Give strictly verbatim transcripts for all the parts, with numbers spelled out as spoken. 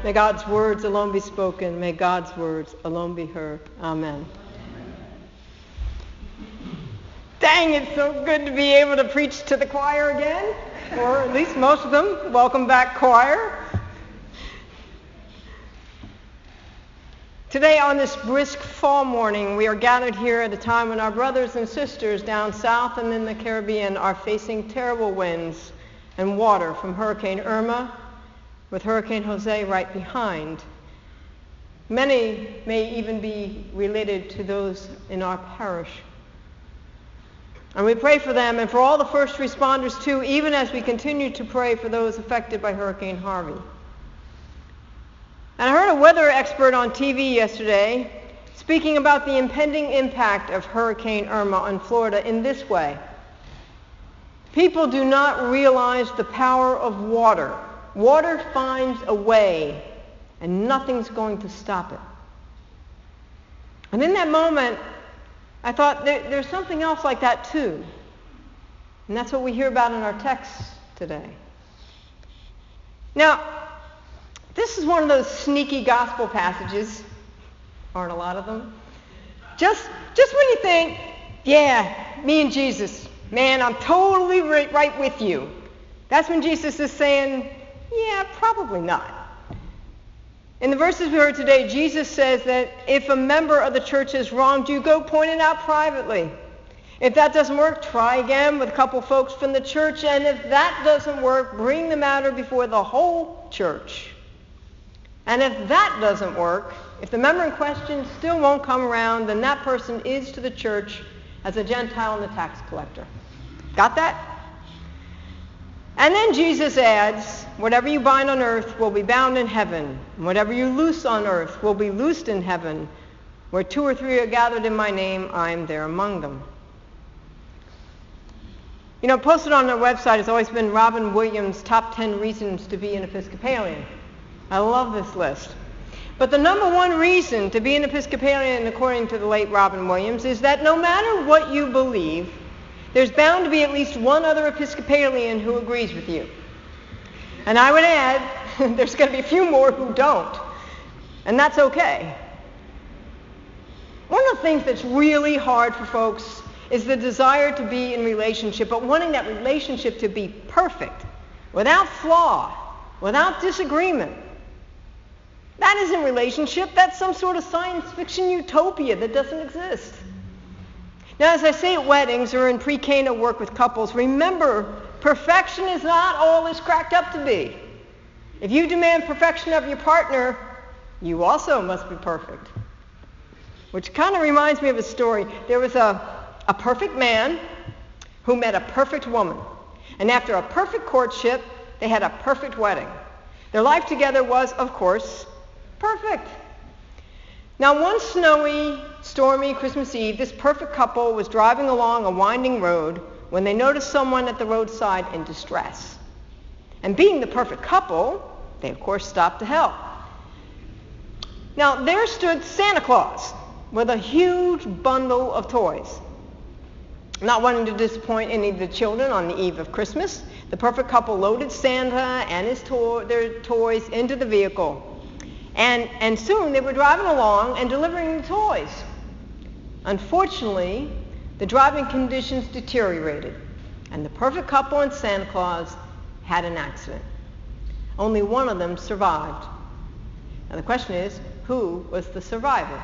May God's words alone be spoken. May God's words alone be heard. Amen. Dang, it's so good to be able to preach to the choir again, or at least most of them. Welcome back, choir. Today, on this brisk fall morning, we are gathered here at a time when our brothers and sisters down south and in the Caribbean are facing terrible winds and water from Hurricane Irma, with Hurricane Jose right behind. Many may even be related to those in our parish. And we pray for them and for all the first responders too, even as we continue to pray for those affected by Hurricane Harvey. And I heard a weather expert on T V yesterday speaking about the impending impact of Hurricane Irma on Florida in this way. People do not realize the power of water. Water finds a way, and nothing's going to stop it. And in that moment, I thought there, there's something else like that too. And that's what we hear about in our text today. Now, this is one of those sneaky gospel passages, aren't a lot of them, just, just when you think, yeah, me and Jesus, man, I'm totally right, right with you. That's when Jesus is saying, yeah, probably not. In the verses we heard today, Jesus says that if a member of the church has wronged you, go point it out privately. If that doesn't work, try again with a couple folks from the church, and if that doesn't work, bring the matter before the whole church. And if that doesn't work, if the member in question still won't come around, then that person is to the church as a Gentile and a tax collector. Got that? And then Jesus adds, whatever you bind on earth will be bound in heaven, and whatever you loose on earth will be loosed in heaven. Where two or three are gathered in my name, I am there among them. You know, posted on our website has always been Robin Williams' top ten reasons to be an Episcopalian. I love this list. But the number one reason to be an Episcopalian, according to the late Robin Williams, is that no matter what you believe, there's bound to be at least one other Episcopalian who agrees with you. And I would add, there's going to be a few more who don't. And that's okay. One of the things that's really hard for folks is the desire to be in relationship, but wanting that relationship to be perfect, without flaw, without disagreement. That isn't relationship. That's some sort of science fiction utopia that doesn't exist. Now, as I say at weddings or in pre-Cana work with couples, remember, perfection is not all it's cracked up to be. If you demand perfection of your partner, you also must be perfect. Which kind of reminds me of a story. There was a, a perfect man who met a perfect woman. And after a perfect courtship, they had a perfect wedding. Their life together was, of course, perfect. Now, one snowy, stormy Christmas Eve, this perfect couple was driving along a winding road when they noticed someone at the roadside in distress. And being the perfect couple, they of course stopped to help. Now, there stood Santa Claus with a huge bundle of toys. Not wanting to disappoint any of the children on the eve of Christmas, the perfect couple loaded Santa and his to- their toys into the vehicle. And, and soon they were driving along and delivering the toys. Unfortunately, the driving conditions deteriorated, and the perfect couple and Santa Claus had an accident. Only one of them survived. Now the question is, who was the survivor?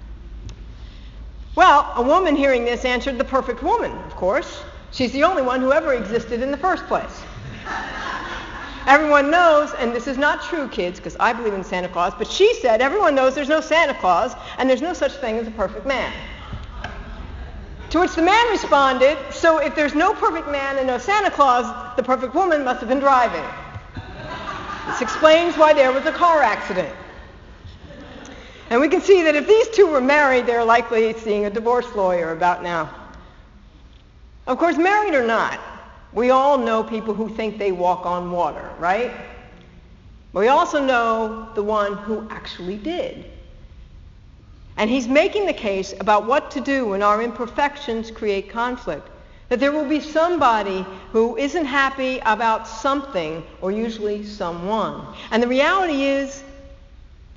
Well, a woman hearing this answered the perfect woman, of course. She's the only one who ever existed in the first place. Everyone knows, and this is not true, kids, because I believe in Santa Claus, but she said everyone knows there's no Santa Claus, and there's no such thing as a perfect man. To which the man responded, so if there's no perfect man and no Santa Claus, the perfect woman must have been driving. This explains why there was a car accident. And we can see that if these two were married, they're likely seeing a divorce lawyer about now. Of course, married or not, we all know people who think they walk on water, right? But we also know the one who actually did. And he's making the case about what to do when our imperfections create conflict. That there will be somebody who isn't happy about something, or usually someone. And the reality is,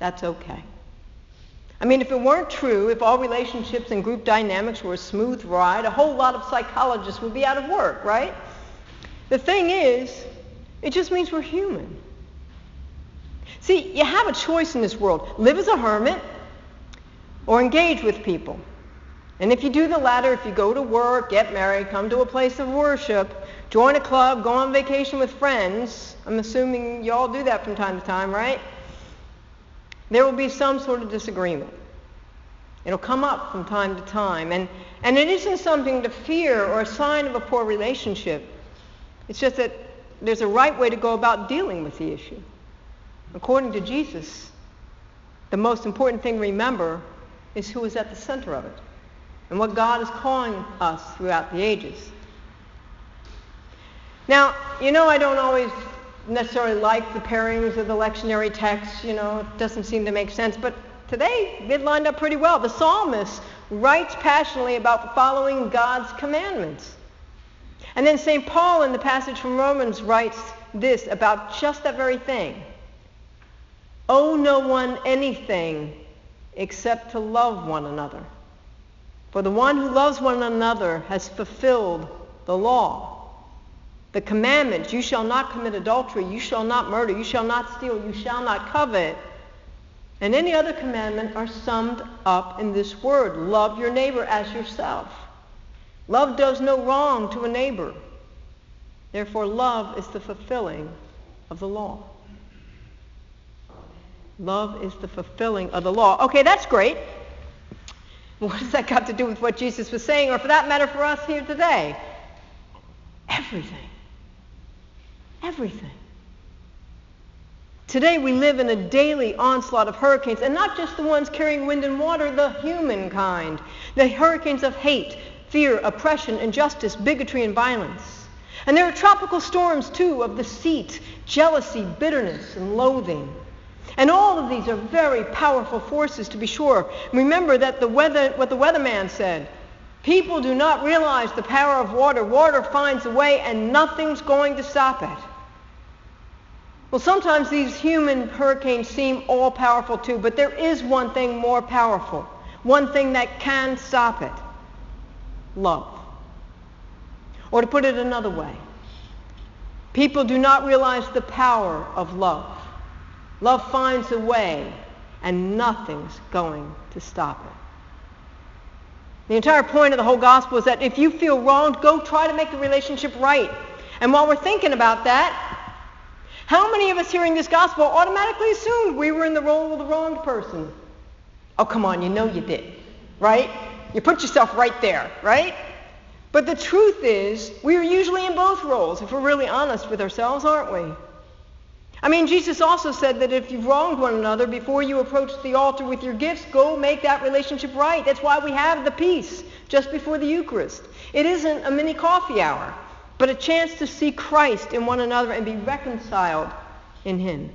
That's okay. I mean, if it weren't true, if all relationships and group dynamics were a smooth ride, a whole lot of psychologists would be out of work, right? The thing is, it just means we're human. See, you have a choice in this world. Live as a hermit or engage with people. And if you do the latter, if you go to work, get married, come to a place of worship, join a club, go on vacation with friends, I'm assuming you all do that from time to time, right? There will be some sort of disagreement. It'll come up from time to time. And, and it isn't something to fear or a sign of a poor relationship. It's just that there's a right way to go about dealing with the issue. According to Jesus, the most important thing to remember is who is at the center of it and what God is calling us throughout the ages. Now, you know I don't always necessarily like the pairings of the lectionary texts. You know, it doesn't seem to make sense. But today, it lined up pretty well. The psalmist writes passionately about following God's commandments. And then Saint Paul in the passage from Romans writes this about just that very thing. Owe no one anything except to love one another. For the one who loves one another has fulfilled the law. The commandments, you shall not commit adultery, you shall not murder, you shall not steal, you shall not covet, and any other commandment are summed up in this word, love your neighbor as yourself. Love does no wrong to a neighbor. Therefore, love is the fulfilling of the law. Love is the fulfilling of the law. Okay, that's great. What has that got to do with what Jesus was saying, or for that matter for us here today? Everything. Everything. Today we live in a daily onslaught of hurricanes, and not just the ones carrying wind and water, the human kind. The hurricanes of hate, fear, oppression, injustice, bigotry, and violence. And there are tropical storms, too, of deceit, jealousy, bitterness, and loathing. And all of these are very powerful forces, to be sure. Remember that the weather, what the weatherman said, people do not realize the power of water. Water finds a way, and nothing's going to stop it. Well, sometimes these human hurricanes seem all-powerful too, but there is one thing more powerful, one thing that can stop it. Love. Or to put it another way, people do not realize the power of love. Love finds a way, and nothing's going to stop it. The entire point of the whole gospel is that if you feel wronged, go try to make the relationship right. And while we're thinking about that, how many of us hearing this gospel automatically assumed we were in the role of the wronged person? Oh, come on, you know you did, right? You put yourself right there, right? But the truth is, we are usually in both roles, if we're really honest with ourselves, aren't we? I mean, Jesus also said that if you've wronged one another, before you approach the altar with your gifts, go make that relationship right. That's why we have the peace just before the Eucharist. It isn't a mini coffee hour, but a chance to see Christ in one another and be reconciled in Him.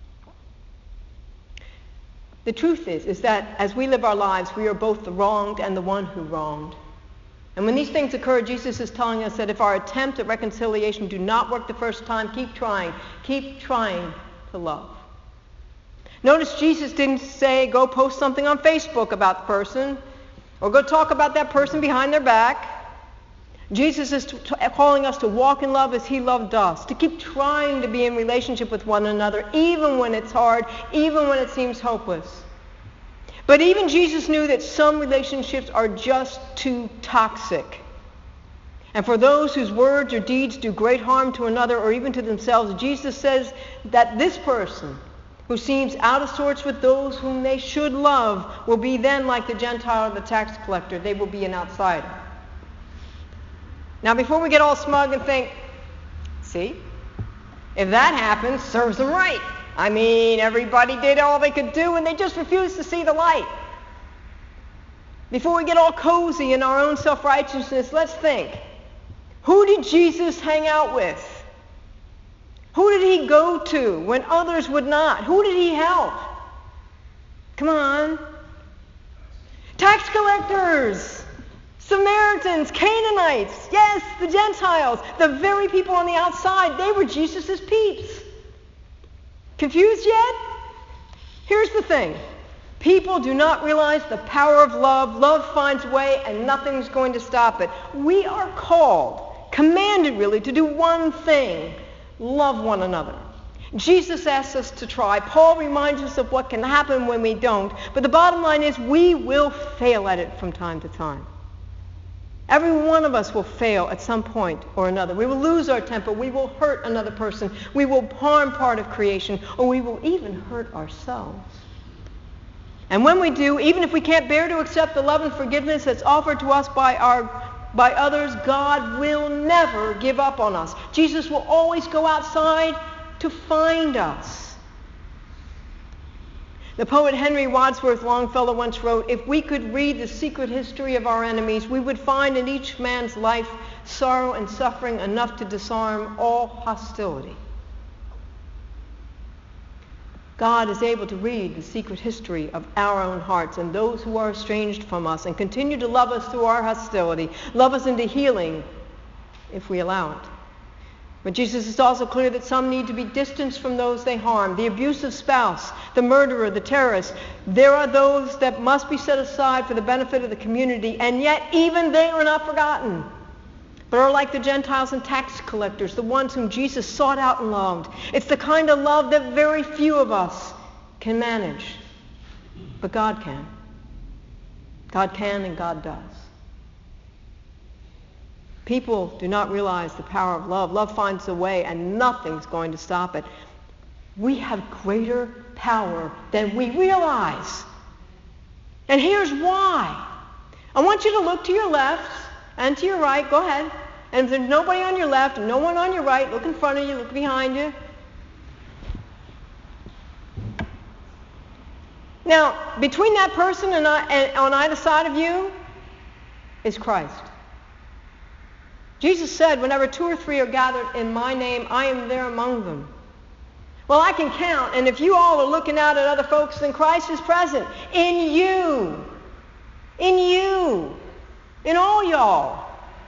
The truth is, is that as we live our lives, we are both the wronged and the one who wronged. And when these things occur, Jesus is telling us that if our attempt at reconciliation do not work the first time, keep trying. Keep trying to love. Notice Jesus didn't say, go post something on Facebook about the person, or go talk about that person behind their back. Jesus is t- t- calling us to walk in love as He loved us, to keep trying to be in relationship with one another, even when it's hard, even when it seems hopeless. But even Jesus knew that some relationships are just too toxic. And for those whose words or deeds do great harm to another or even to themselves, Jesus says that this person who seems out of sorts with those whom they should love will be then like the Gentile or the tax collector. They will be an outsider. Now, before we get all smug and think, see, if that happens, serves them right. I mean, everybody did all they could do, and they just refused to see the light. Before we get all cozy in our own self-righteousness, let's think. Who did Jesus hang out with? Who did He go to when others would not? Who did He help? Come on. Tax collectors, Samaritans, Canaanites, yes, the Gentiles, the very people on the outside, they were Jesus' peeps. Confused yet? Here's the thing. People do not realize the power of love. Love finds a way and nothing's going to stop it. We are called, commanded really, to do one thing. Love one another. Jesus asks us to try. Paul reminds us of what can happen when we don't. But the bottom line is we will fail at it from time to time. Every one of us will fail at some point or another. We will lose our temper. We will hurt another person. We will harm part of creation. Or we will even hurt ourselves. And when we do, even if we can't bear to accept the love and forgiveness that's offered to us by our by others, God will never give up on us. Jesus will always go outside to find us. The poet Henry Wadsworth Longfellow once wrote, "If we could read the secret history of our enemies, we would find in each man's life sorrow and suffering enough to disarm all hostility." God is able to read the secret history of our own hearts and those who are estranged from us and continue to love us through our hostility, love us into healing if we allow it. But Jesus is also clear that some need to be distanced from those they harm. The abusive spouse, the murderer, the terrorist. There are those that must be set aside for the benefit of the community, and yet even they are not forgotten, but are like the Gentiles and tax collectors, the ones whom Jesus sought out and loved. It's the kind of love that very few of us can manage, but God can. God can and God does. People do not realize the power of love. Love finds a way and nothing's going to stop it. We have greater power than we realize. And here's why. I want you to look to your left and to your right. Go ahead. And if there's nobody on your left and no one on your right, look in front of you, look behind you. Now, between that person and, I, and on either side of you is Christ. Jesus said, whenever two or three are gathered in my name, I am there among them. Well, I can count, and if you all are looking out at other folks, then Christ is present in you. In you. In all y'all.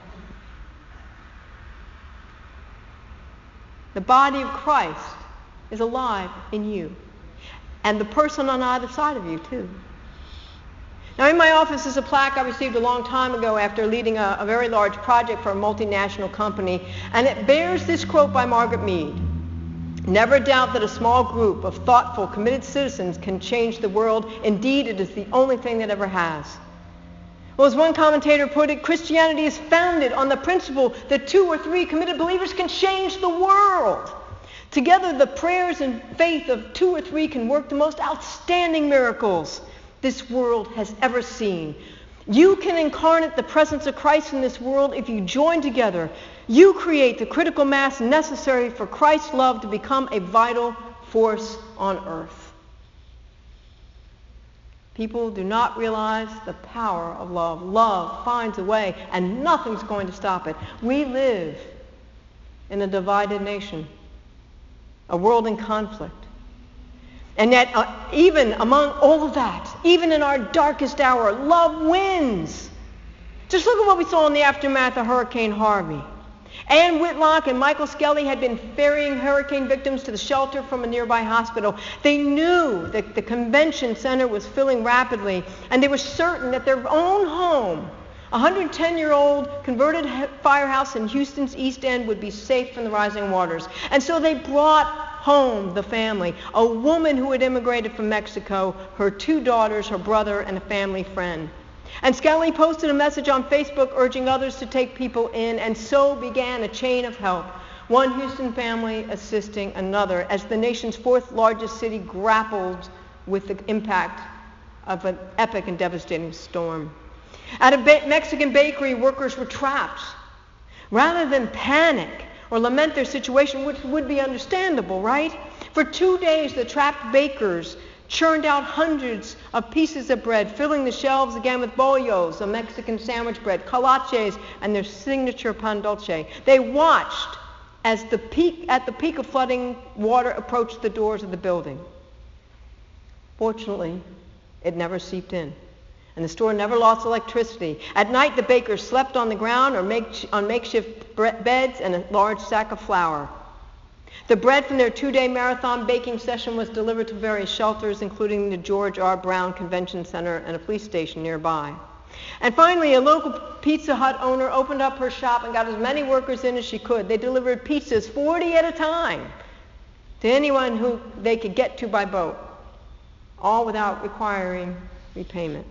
The body of Christ is alive in you. And the person on either side of you, too. Now, in my office is a plaque I received a long time ago after leading a, a very large project for a multinational company, and it bears this quote by Margaret Mead. "Never doubt that a small group of thoughtful, committed citizens can change the world. Indeed, it is the only thing that ever has." Well, as one commentator put it, Christianity is founded on the principle that two or three committed believers can change the world. Together, the prayers and faith of two or three can work the most outstanding miracles this world has ever seen. You can incarnate the presence of Christ in this world if you join together. You create the critical mass necessary for Christ's love to become a vital force on earth. People do not realize the power of love. Love finds a way, and nothing's going to stop it. We live in a divided nation, a world in conflict. And yet, uh, even among all of that, even in our darkest hour, love wins. Just look at what we saw in the aftermath of Hurricane Harvey. Ann Whitlock and Michael Skelly had been ferrying hurricane victims to the shelter from a nearby hospital. They knew that the convention center was filling rapidly, and they were certain that their own home, a one hundred ten-year-old converted firehouse in Houston's East End, would be safe from the rising waters. And so they brought home the family, a woman who had immigrated from Mexico, her two daughters, her brother, and a family friend. And Skelly posted a message on Facebook urging others to take people in, and so began a chain of help, one Houston family assisting another, as the nation's fourth largest city grappled with the impact of an epic and devastating storm. At a ba- Mexican bakery, workers were trapped. Rather than panic or lament their situation, which would be understandable, right? For two days, the trapped bakers churned out hundreds of pieces of bread, filling the shelves again with bollos, a Mexican sandwich bread, colaches, and their signature pan dulce. They watched as the peak, at the peak of flooding water approached the doors of the building. Fortunately, it never seeped in, and the store never lost electricity. At night, the bakers slept on the ground or make, on makeshift beds and a large sack of flour. The bread from their two-day marathon baking session was delivered to various shelters, including the George R. Brown Convention Center and a police station nearby. And finally, a local Pizza Hut owner opened up her shop and got as many workers in as she could. They delivered pizzas, forty at a time, to anyone who they could get to by boat, all without requiring repayment.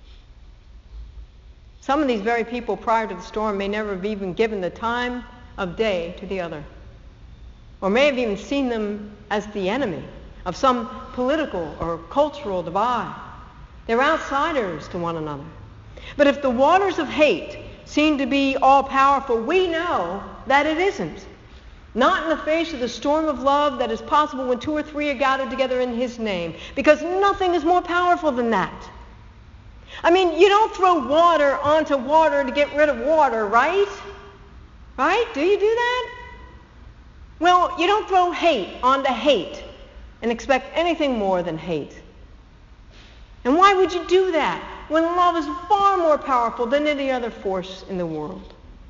Some of these very people prior to the storm may never have even given the time of day to the other, or may have even seen them as the enemy of some political or cultural divide. They're outsiders to one another. But if the waters of hate seem to be all-powerful, we know that it isn't. Not in the face of the storm of love that is possible when two or three are gathered together in His name, because nothing is more powerful than that. I mean, you don't throw water onto water to get rid of water, right? Right? Do you do that? Well, you don't throw hate onto hate and expect anything more than hate. And why would you do that when love is far more powerful than any other force in the world?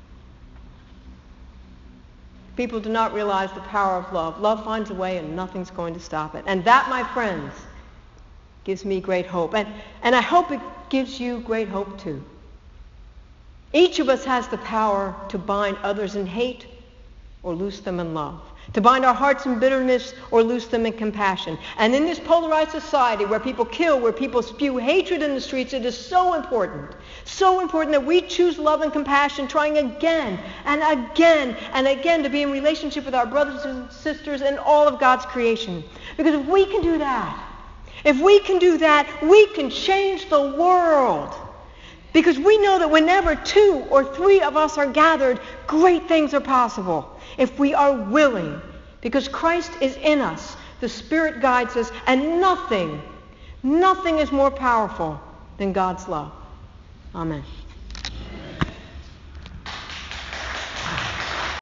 People do not realize the power of love. Love finds a way and nothing's going to stop it. And that, my friends, gives me great hope. And, and I hope it gives you great hope too. Each of us has the power to bind others in hate or loose them in love, to bind our hearts in bitterness or loose them in compassion. And in this polarized society where people kill, where people spew hatred in the streets, it is so important, so important that we choose love and compassion, trying again and again and again to be in relationship with our brothers and sisters and all of God's creation. Because if we can do that, if we can do that, we can change the world. Because we know that whenever two or three of us are gathered, great things are possible. If we are willing, because Christ is in us, the Spirit guides us, and nothing, nothing is more powerful than God's love. Amen.